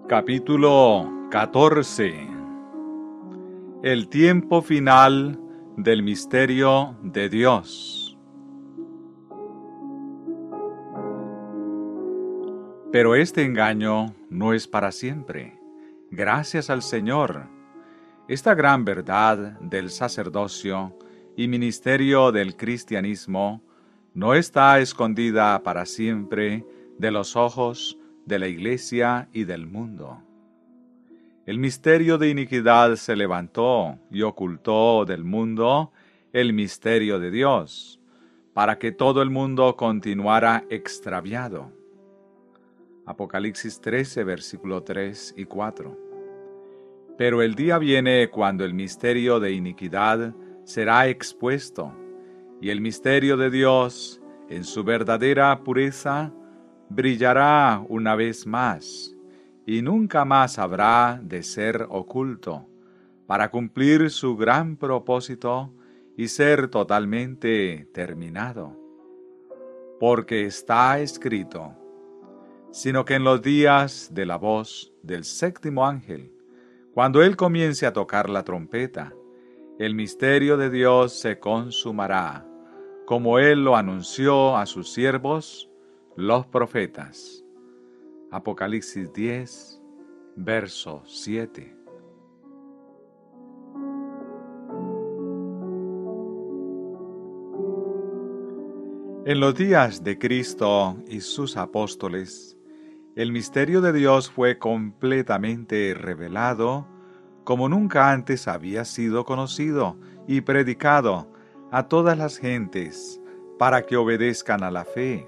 Capítulo 14. El tiempo final del misterio de Dios. Pero este engaño no es para siempre. Gracias al Señor. Esta gran verdad del sacerdocio y ministerio del cristianismo no está escondida para siempre de los ojos de la Iglesia y del mundo. El misterio de iniquidad se levantó y ocultó del mundo el misterio de Dios, para que todo el mundo continuara extraviado. Apocalipsis 13, versículo 3 y 4. Pero el día viene cuando el misterio de iniquidad será expuesto, y el misterio de Dios, en su verdadera pureza, brillará una vez más, y nunca más habrá de ser oculto, para cumplir su gran propósito y ser totalmente terminado. Porque está escrito, sino que en los días de la voz del séptimo ángel, cuando él comience a tocar la trompeta, el misterio de Dios se consumará, como él lo anunció a sus siervos, los profetas. Apocalipsis 10, verso 7. En los días de Cristo y sus apóstoles, el misterio de Dios fue completamente revelado como nunca antes había sido conocido y predicado a todas las gentes para que obedezcan a la fe.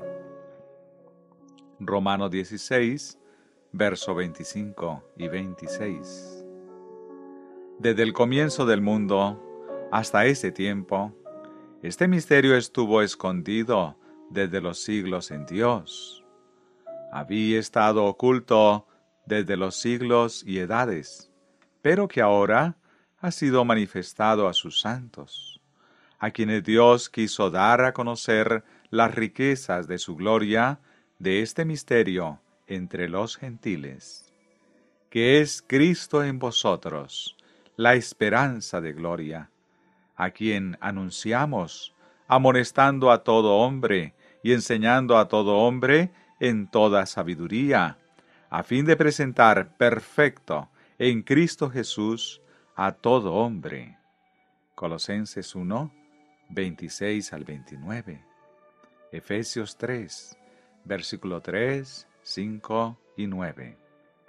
Romanos 16, verso 25 y 26. Desde el comienzo del mundo hasta ese tiempo, este misterio estuvo escondido desde los siglos en Dios. Había estado oculto desde los siglos y edades, pero que ahora ha sido manifestado a sus santos, a quienes Dios quiso dar a conocer las riquezas de su gloria de este misterio entre los gentiles, que es Cristo en vosotros, la esperanza de gloria, a quien anunciamos, amonestando a todo hombre y enseñando a todo hombre en toda sabiduría, a fin de presentar perfecto en Cristo Jesús a todo hombre. Colosenses 1, 26 al 29. Efesios 3, versículo 3, 5 y 9.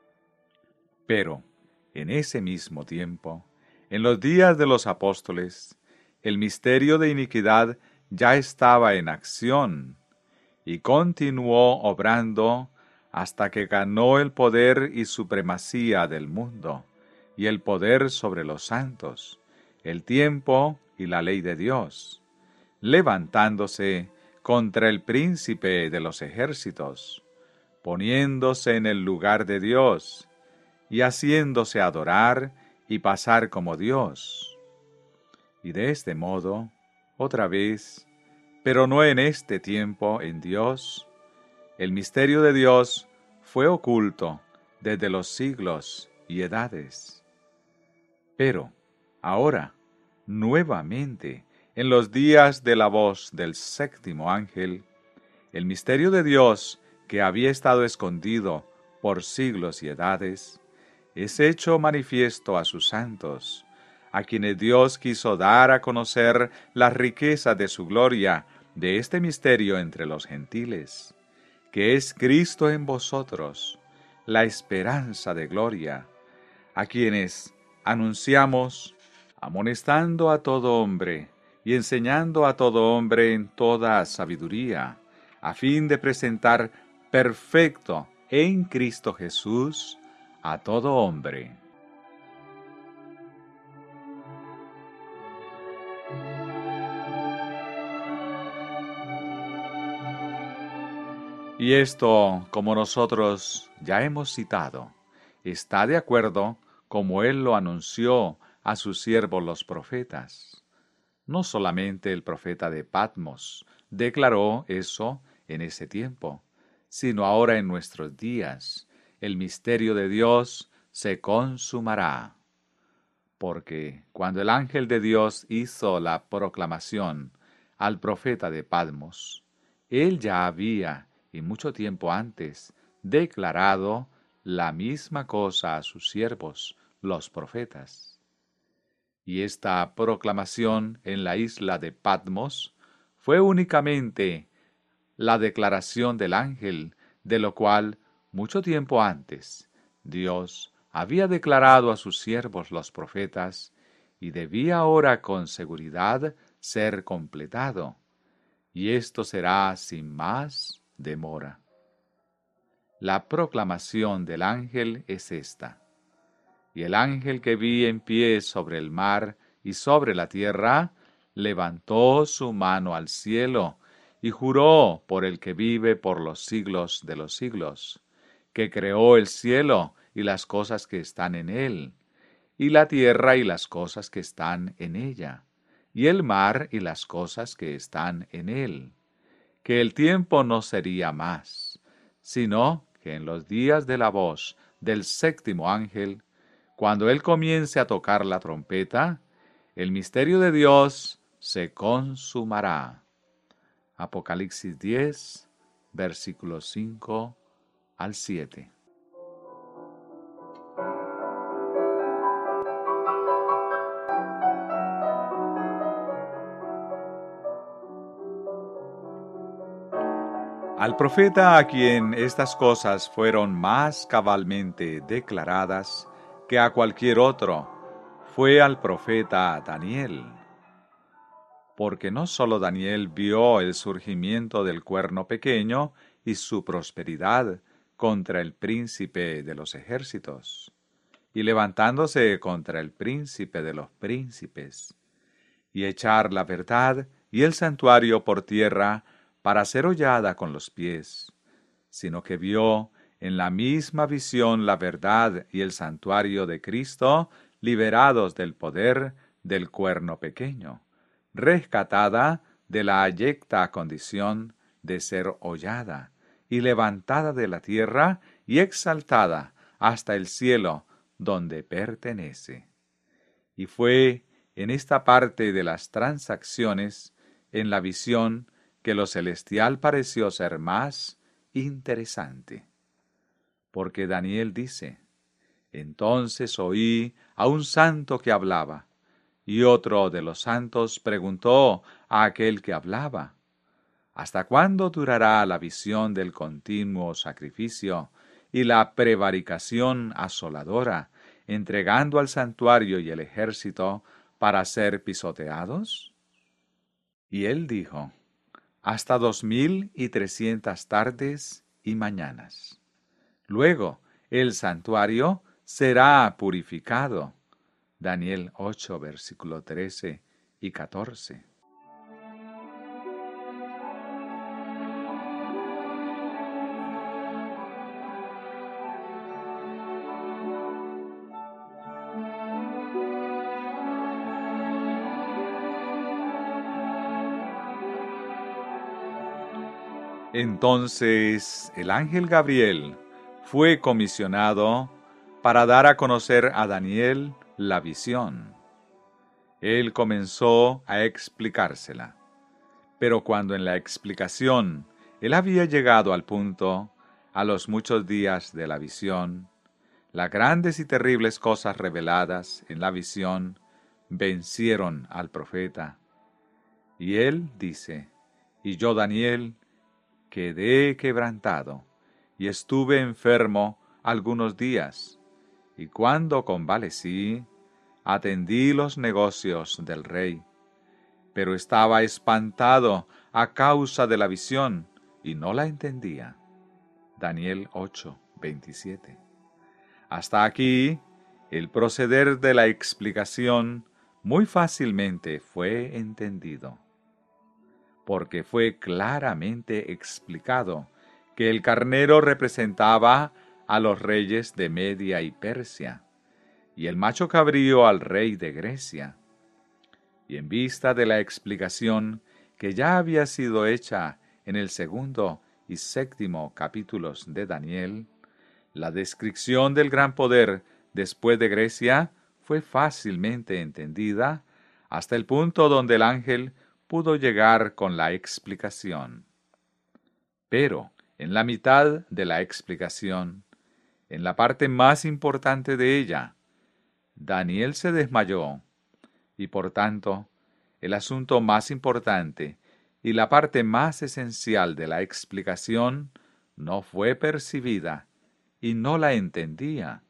Pero, en ese mismo tiempo, en los días de los apóstoles, el misterio de iniquidad ya estaba en acción y continuó obrando hasta que ganó el poder y supremacía del mundo y el poder sobre los santos, el tiempo y la ley de Dios, levantándose contra el príncipe de los ejércitos, poniéndose en el lugar de Dios y haciéndose adorar y pasar como Dios. Y de este modo, otra vez, pero no en este tiempo en Dios, el misterio de Dios fue oculto desde los siglos y edades. Pero, ahora, nuevamente, en los días de la voz del séptimo ángel, el misterio de Dios, que había estado escondido por siglos y edades, es hecho manifiesto a sus santos, a quienes Dios quiso dar a conocer la riqueza de su gloria de este misterio entre los gentiles, que es Cristo en vosotros, la esperanza de gloria, a quienes anunciamos, amonestando a todo hombre y enseñando a todo hombre en toda sabiduría, a fin de presentar perfecto en Cristo Jesús a todo hombre. Y esto, como nosotros ya hemos citado, está de acuerdo como Él lo anunció a sus siervos los profetas. No solamente el profeta de Patmos declaró eso en ese tiempo, sino ahora en nuestros días, el misterio de Dios se consumará. Porque cuando el ángel de Dios hizo la proclamación al profeta de Patmos, él ya había, y mucho tiempo antes, declarado la misma cosa a sus siervos, los profetas. Y esta proclamación en la isla de Patmos fue únicamente la declaración del ángel, de lo cual, mucho tiempo antes, Dios había declarado a sus siervos los profetas, y debía ahora con seguridad ser completado, y esto será sin más demora. La proclamación del ángel es esta: y el ángel que vi en pie sobre el mar y sobre la tierra, levantó su mano al cielo, y juró por el que vive por los siglos de los siglos, que creó el cielo y las cosas que están en él, y la tierra y las cosas que están en ella, y el mar y las cosas que están en él, que el tiempo no sería más, sino que en los días de la voz del séptimo ángel, cuando él comience a tocar la trompeta, el misterio de Dios se consumará. Apocalipsis 10, versículos 5 al 7. Al profeta a quien estas cosas fueron más cabalmente declaradas que a cualquier otro, fue al profeta Daniel. Porque no sólo Daniel vio el surgimiento del cuerno pequeño y su prosperidad contra el príncipe de los ejércitos, y levantándose contra el príncipe de los príncipes, y echar la verdad y el santuario por tierra para ser hollada con los pies, sino que vio en la misma visión la verdad y el santuario de Cristo liberados del poder del cuerno pequeño, rescatada de la abyecta condición de ser hollada, y levantada de la tierra y exaltada hasta el cielo donde pertenece. Y fue en esta parte de las transacciones, en la visión, que lo celestial pareció ser más interesante. Porque Daniel dice: entonces oí a un santo que hablaba, y otro de los santos preguntó a aquel que hablaba: ¿hasta cuándo durará la visión del continuo sacrificio y la prevaricación asoladora, entregando al santuario y el ejército para ser pisoteados? Y él dijo: hasta 2300 tardes y mañanas. Luego el santuario será purificado. Daniel 8, versículo 13 y 14. Entonces el ángel Gabriel fue comisionado para dar a conocer a Daniel la visión. Él comenzó a explicársela, pero cuando en la explicación él había llegado al punto, a los muchos días de la visión, las grandes y terribles cosas reveladas en la visión vencieron al profeta. Y él dice: y yo, Daniel, quedé quebrantado, y estuve enfermo algunos días, y cuando convalecí, atendí los negocios del rey, pero estaba espantado a causa de la visión, y no la entendía. Daniel 8, 27. Hasta aquí, el proceder de la explicación muy fácilmente fue entendido, porque fue claramente explicado que el carnero representaba a los reyes de Media y Persia, y el macho cabrío al rey de Grecia. Y en vista de la explicación que ya había sido hecha en el segundo y séptimo capítulos de Daniel, La descripción del gran poder después de Grecia fue fácilmente entendida hasta el punto donde el ángel pudo llegar con la explicación. Pero, en la mitad de la explicación, en la parte más importante de ella, Daniel se desmayó y por tanto, el asunto más importante y la parte más esencial de la explicación no fue percibida y no la entendía.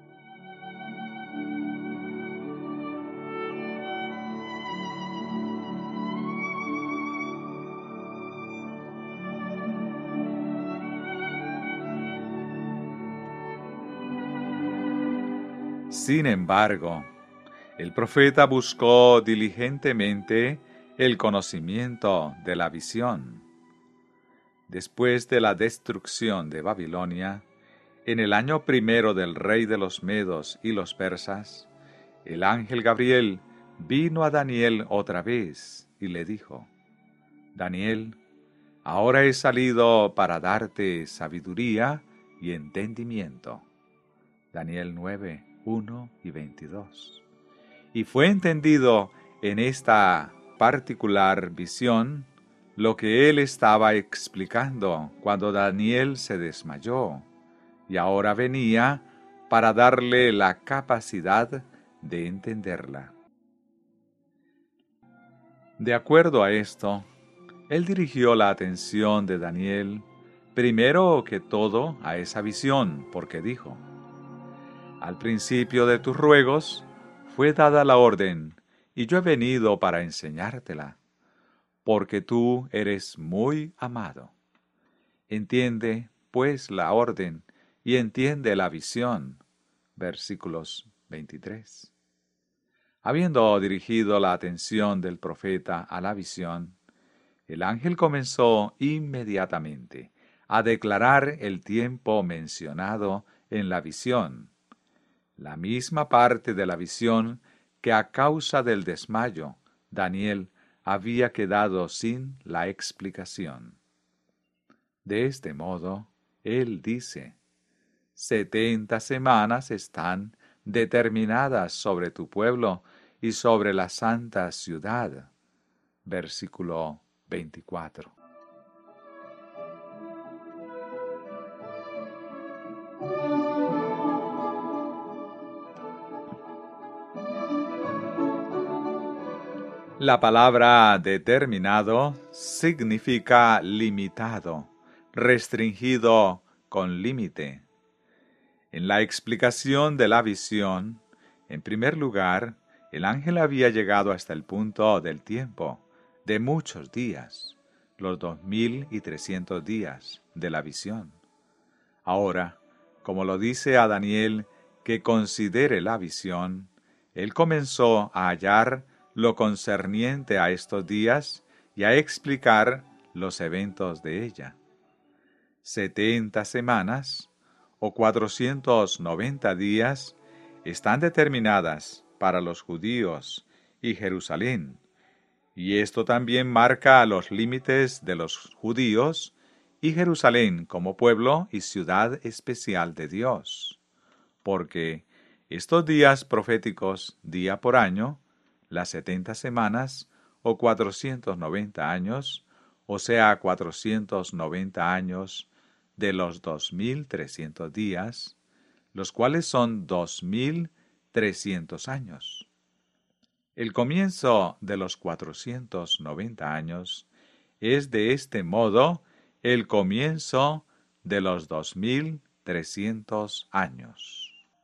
Sin embargo, el profeta buscó diligentemente el conocimiento de la visión. Después de la destrucción de Babilonia, en el año primero del rey de los Medos y los persas, el ángel Gabriel vino a Daniel otra vez y le dijo: Daniel, ahora he salido para darte sabiduría y entendimiento. Daniel 9, 1 y 22. Y fue entendido en esta particular visión lo que él estaba explicando cuando Daniel se desmayó, y ahora venía para darle la capacidad de entenderla. De acuerdo a esto, él dirigió la atención de Daniel primero que todo a esa visión, porque dijo: Al principio de tus ruegos fue dada la orden, y yo he venido para enseñártela, porque tú eres muy amado. Entiende, pues, la orden, y entiende la visión. Versículos 23. Habiendo dirigido la atención del profeta a la visión, el ángel comenzó inmediatamente a declarar el tiempo mencionado en la visión, la misma parte de la visión que a causa del desmayo Daniel había quedado sin la explicación. De este modo, él dice: 70 semanas están determinadas sobre tu pueblo y sobre la santa ciudad. Versículo 24. La palabra determinado significa limitado, restringido con límite. En la explicación de la visión, en primer lugar, el ángel había llegado hasta el punto del tiempo, de muchos días, los 2300 días de la visión. Ahora, como lo dice a Daniel que considere la visión, él comenzó a hallar lo concerniente a estos días y a explicar los eventos de ella. 70 semanas o 490 días están determinadas para los judíos y Jerusalén, y esto también marca los límites de los judíos y Jerusalén como pueblo y ciudad especial de Dios, porque estos días proféticos, día por año, las 70 semanas o 490 años, o sea 490 años de los 2300 días, los cuales son 2300 años. El comienzo de los 490 años es de este modo el comienzo de los 2300 años.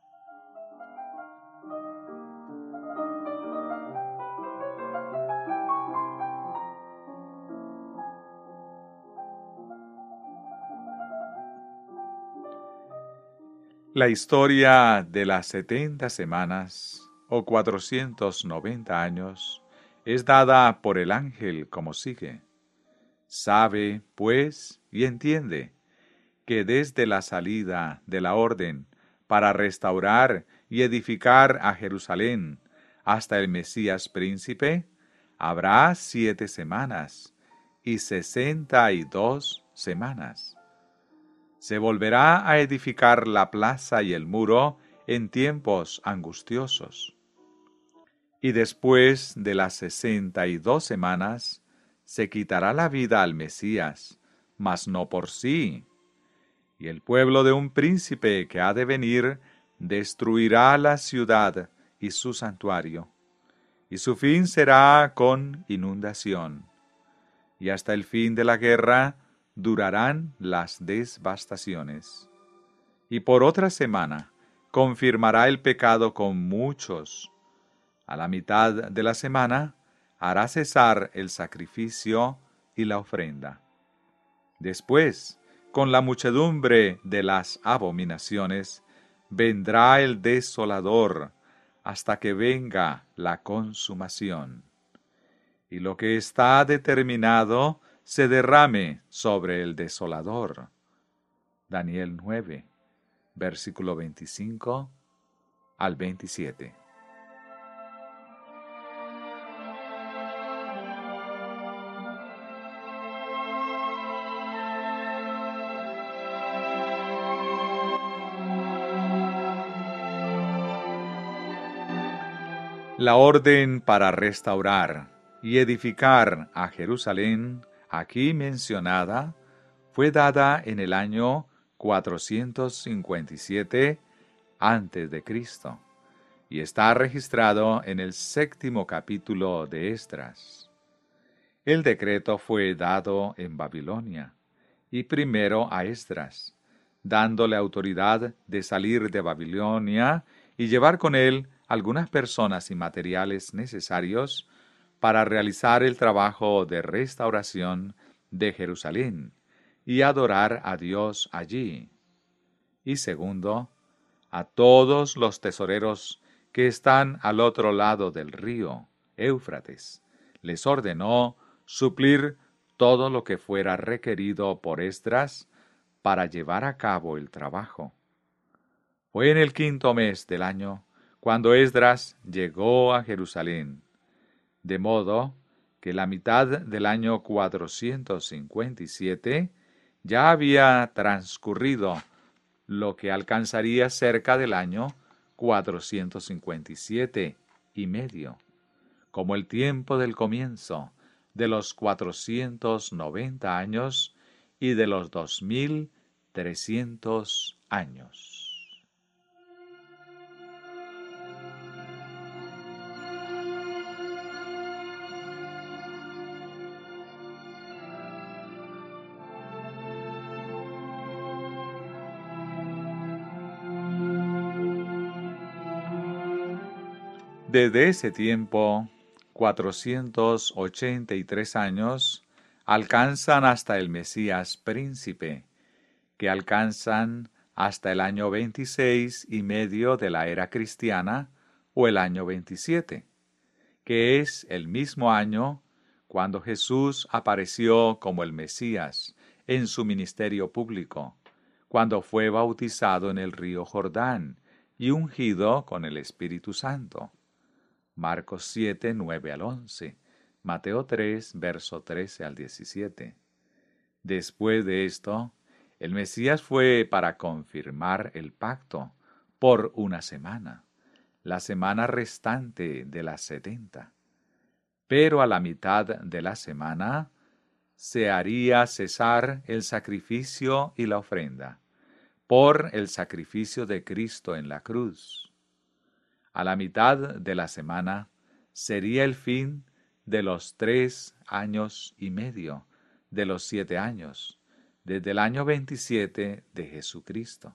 La historia de las 70 semanas o 490 años es dada por el ángel como sigue. Sabe, pues, y entiende que desde la salida de la orden para restaurar y edificar a Jerusalén hasta el Mesías príncipe, habrá 7 semanas y 62 semanas. Se volverá a edificar la plaza y el muro en tiempos angustiosos. Y después de las 62 semanas, se quitará la vida al Mesías, mas no por sí. Y el pueblo de un príncipe que ha de venir destruirá la ciudad y su santuario, y su fin será con inundación. Y hasta el fin de la guerra durarán las devastaciones. Y por otra semana confirmará el pecado con muchos. A la mitad de la semana hará cesar el sacrificio y la ofrenda. Después, con la muchedumbre de las abominaciones, vendrá el desolador hasta que venga la consumación. Y lo que está determinado se derrame sobre el desolador. Daniel 9, versículo 25 al 27. La orden para restaurar y edificar a Jerusalén, aquí mencionada, fue dada en el año 457 a.C. y está registrado en el 7º capítulo de Esdras. El decreto fue dado en Babilonia, y primero a Esdras, dándole autoridad de salir de Babilonia y llevar con él algunas personas y materiales necesarios para realizar el trabajo de restauración de Jerusalén y adorar a Dios allí. Y segundo, a todos los tesoreros que están al otro lado del río Éufrates, les ordenó suplir todo lo que fuera requerido por Esdras para llevar a cabo el trabajo. Fue en el 5º mes del año cuando Esdras llegó a Jerusalén, de modo que la mitad del año 457 ya había transcurrido, lo que alcanzaría cerca del año 457 y medio, como el tiempo del comienzo de los 490 años y de los 2300 años. Desde ese tiempo, 483 años alcanzan hasta el Mesías príncipe, que alcanzan hasta el año 26 y medio de la era cristiana, o el año 27, que es el mismo año cuando Jesús apareció como el Mesías en su ministerio público, cuando fue bautizado en el río Jordán y ungido con el Espíritu Santo. Marcos 7, 9 al 11, Mateo 3, verso 13 al 17. Después de esto, el Mesías fue para confirmar el pacto por una semana, la semana restante de las 70. Pero a la mitad de la semana se haría cesar el sacrificio y la ofrenda, por el sacrificio de Cristo en la cruz. A la mitad de la semana sería el fin de los 3 años y medio, de los 7 años, desde el año 27 de Jesucristo.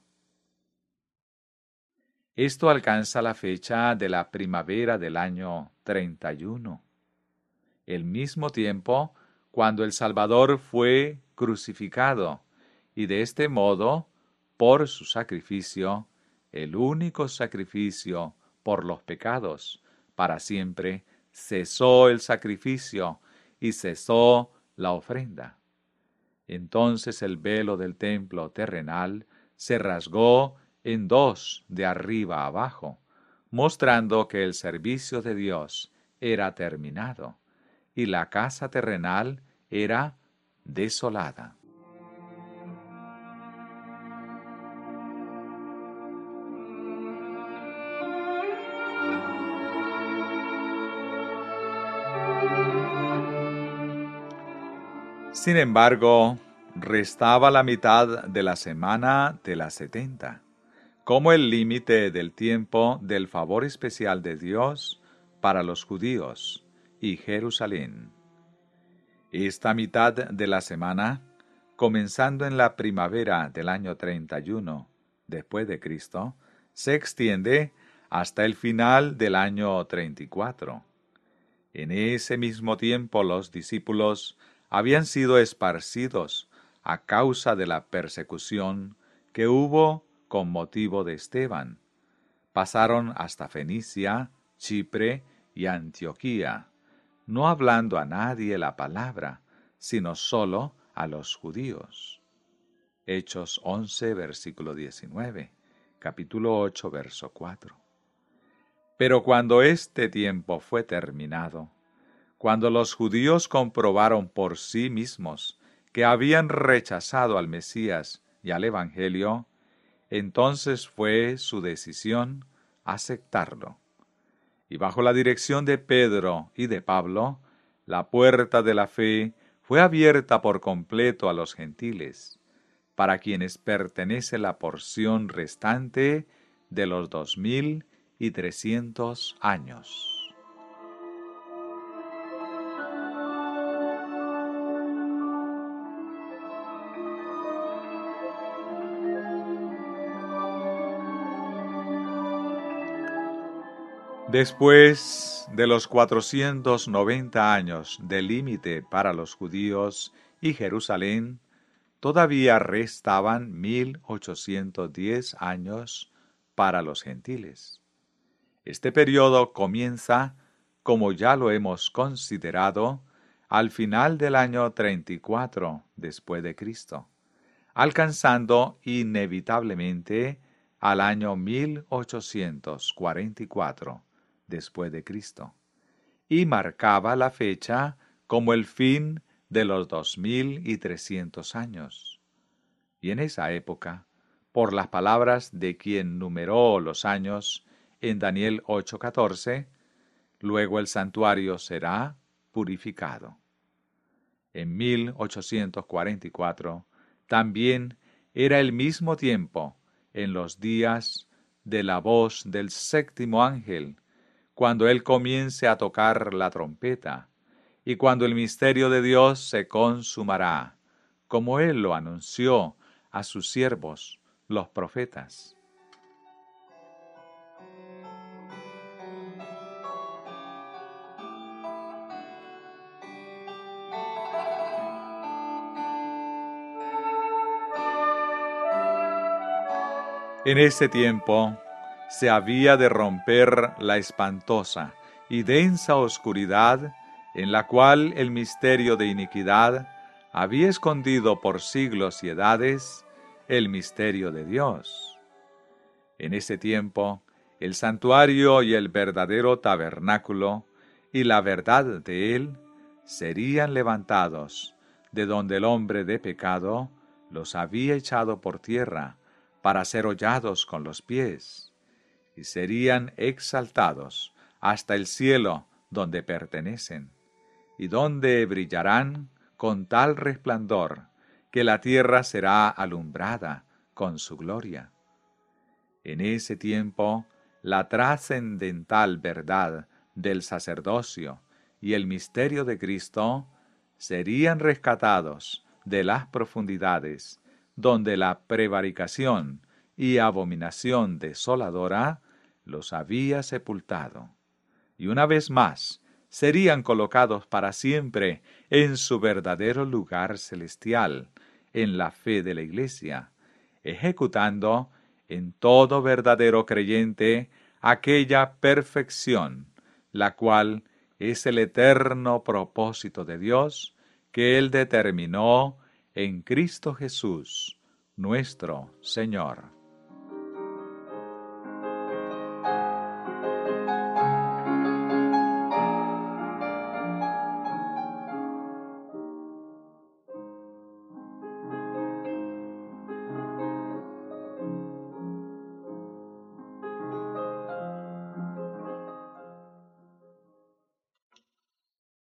Esto alcanza la fecha de la primavera del año 31, el mismo tiempo cuando el Salvador fue crucificado, y de este modo, por su sacrificio, el único sacrificio por los pecados, para siempre, cesó el sacrificio y cesó la ofrenda. Entonces el velo del templo terrenal se rasgó en dos de arriba a abajo, mostrando que el servicio de Dios era terminado y la casa terrenal era desolada. Sin embargo, restaba la mitad de la semana de las 70, como el límite del tiempo del favor especial de Dios para los judíos y Jerusalén. Esta mitad de la semana, comenzando en la primavera del año 31 después de Cristo, se extiende hasta el final del año 34. En ese mismo tiempo los discípulos habían sido esparcidos a causa de la persecución que hubo con motivo de Esteban. Pasaron hasta Fenicia, Chipre y Antioquía, no hablando a nadie la palabra, sino solo a los judíos. Hechos 11, versículo 19, capítulo 8, verso 4. Pero cuando este tiempo fue terminado, cuando los judíos comprobaron por sí mismos que habían rechazado al Mesías y al Evangelio, entonces fue su decisión aceptarlo. Y bajo la dirección de Pedro y de Pablo, la puerta de la fe fue abierta por completo a los gentiles, para quienes pertenece la porción restante de los 2300 años. Después de los 490 años de límite para los judíos y Jerusalén, todavía restaban 1810 años para los gentiles. Este periodo comienza, como ya lo hemos considerado, al final del año 34 después de Cristo, alcanzando inevitablemente al año 1844 después de Cristo, y marcaba la fecha como el fin de los 2300 años. Y en esa época, por las palabras de quien numeró los años en Daniel 8:14, luego el santuario será purificado. En 1844 también era el mismo tiempo en los días de la voz del séptimo ángel, cuando él comience a tocar la trompeta, y cuando el misterio de Dios se consumará, como él lo anunció a sus siervos, los profetas. En ese tiempo se había de romper la espantosa y densa oscuridad en la cual el misterio de iniquidad había escondido por siglos y edades el misterio de Dios. En ese tiempo, el santuario y el verdadero tabernáculo y la verdad de él serían levantados, de donde el hombre de pecado los había echado por tierra, para ser hollados con los pies, y serían exaltados hasta el cielo donde pertenecen, y donde brillarán con tal resplandor que la tierra será alumbrada con su gloria. En ese tiempo, la trascendental verdad del sacerdocio y el misterio de Cristo serían rescatados de las profundidades donde la prevaricación y abominación desoladora los había sepultado, y una vez más serían colocados para siempre en su verdadero lugar celestial, en la fe de la Iglesia, ejecutando en todo verdadero creyente aquella perfección, la cual es el eterno propósito de Dios que Él determinó en Cristo Jesús, nuestro Señor.